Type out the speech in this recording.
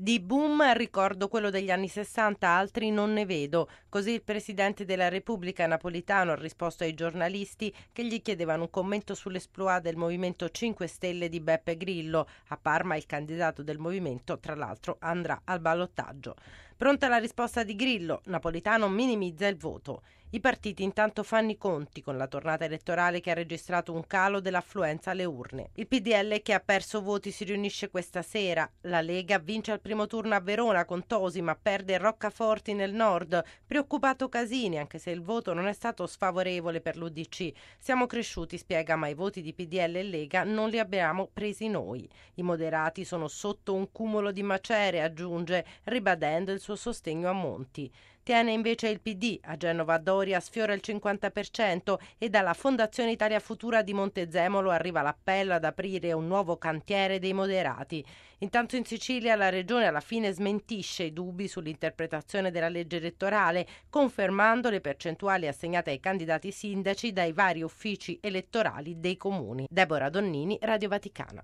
Di boom ricordo quello degli anni 60, altri non ne vedo. Così il presidente della Repubblica Napolitano ha risposto ai giornalisti che gli chiedevano un commento sull'esploit del Movimento 5 Stelle di Beppe Grillo. A Parma il candidato del movimento, tra l'altro, andrà al ballottaggio. Pronta la risposta di Grillo, Napolitano minimizza il voto. I partiti intanto fanno i conti con la tornata elettorale che ha registrato un calo dell'affluenza alle urne. Il PDL che ha perso voti si riunisce questa sera. La Lega vince al primo turno a Verona con Tosi ma perde Roccaforti nel nord. Preoccupato Casini anche se il voto non è stato sfavorevole per l'UDC. Siamo cresciuti, spiega, ma i voti di PDL e Lega non li abbiamo presi noi. I moderati sono sotto un cumulo di macerie, aggiunge, ribadendo il suo sostegno a Monti. Tiene invece il PD, a Genova Doria sfiora il 50% e dalla Fondazione Italia Futura di Montezemolo arriva l'appello ad aprire un nuovo cantiere dei moderati. Intanto in Sicilia la regione alla fine smentisce i dubbi sull'interpretazione della legge elettorale, confermando le percentuali assegnate ai candidati sindaci dai vari uffici elettorali dei comuni. Deborah Donnini, Radio Vaticana.